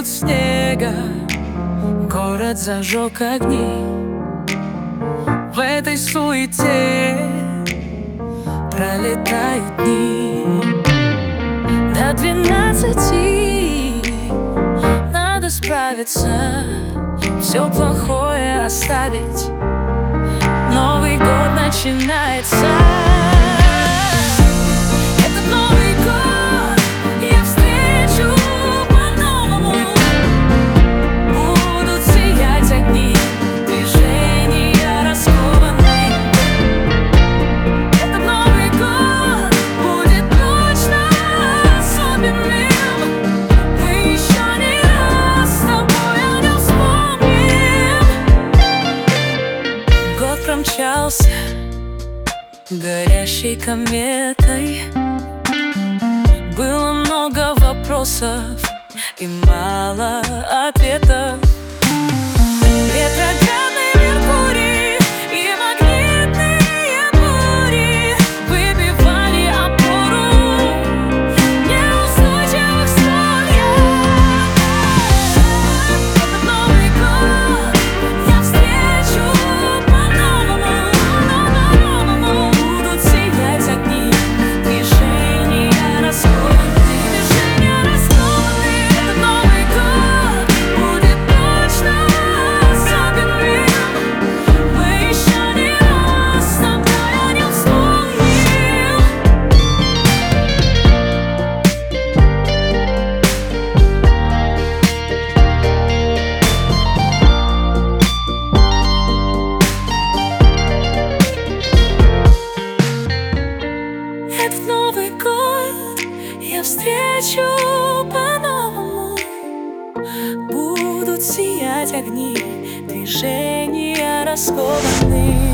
будут снега, город зажег огни. В этой суете пролетают дни. До 12 надо справиться, все плохое оставить. Новый год начинается. Этот Новый год я встречу по-новому. Будут сиять огни, движения раскованы. Этот Новый год будет точно особенным. Мы еще не раз с тобой о нем вспомним. Год промчался горящей кометой. Было много вопросов и мало ответов. Ретроградный Меркурий и магнитные бури выбивали опору неустойчивых струн. Этот Новый год я встречу по-новому. Будут сиять огни, движения раскованы. Этот Новый год будет точно особенным. Мы еще не раз с тобой о нем вспомним. Этот Новый год я встречу по-новому. Будут сиять огни, движения раскованы.